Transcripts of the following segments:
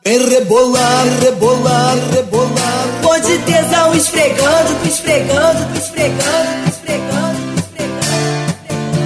Rebolar, rebolar, rebolar. Pô de tesão esfregando, esfregando, esfregando, esfregando, esfregando.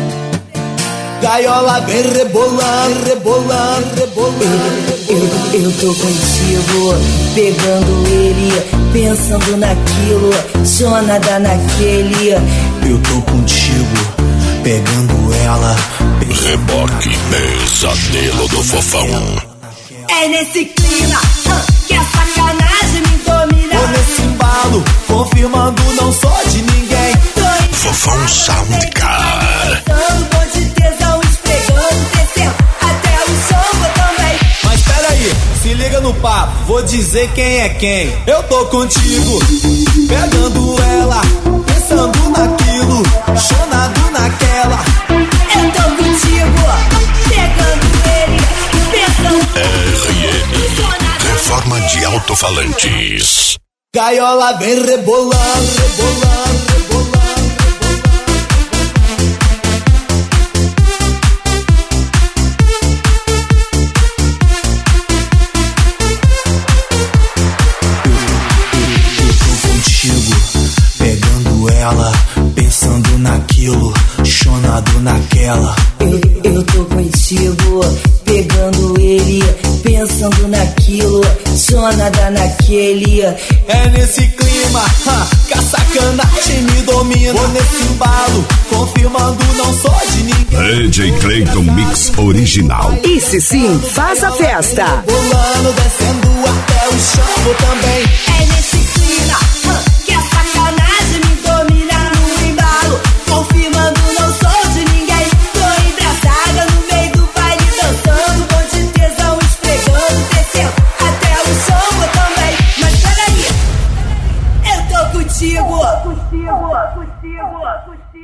Gaiola vem rebolar, rebolar, rebolar. Eu tô contigo, pegando ele, pensando naquilo, chonada naquele. Eu tô contigo, pegando ela. Reboque Pesadelo do Fofão. É nesse clima que a sacanagem me domina. Tô nesse embalo, confirmando não sou de ninguém. Fofão Soundcar. Pô de tesão esfregando, descendo até o chão também. Mas peraí, se liga no papo, vou dizer quem é quem. Eu tô contigo, pegando ela, pensando naquilo, chonado naquela. Eu tô contigo, pegando ele, pensando RM, Reforma de Alto-Falantes. Gaiola vem rebolar, rebolar, rebolar. Ela, pensando naquilo, chonado naquela. Eu tô contigo, pegando ele, pensando naquilo, chonada naquele. É nesse clima que a sacanagem me domina. Vou nesse embalo, confirmando não sou de ninguém. DJ Clayton Mix Original. Esse sim faz a festa. Bolando, descendo até o chão, vou também. É nesse clima que a sacanagem me domina. No embalo, confirmando não sou de ninguém. Tô embraçada no meio do baile, dançando, bom de tesão esfregando, descendo até o chão, vou também. Mas peraí, eu tô contigo.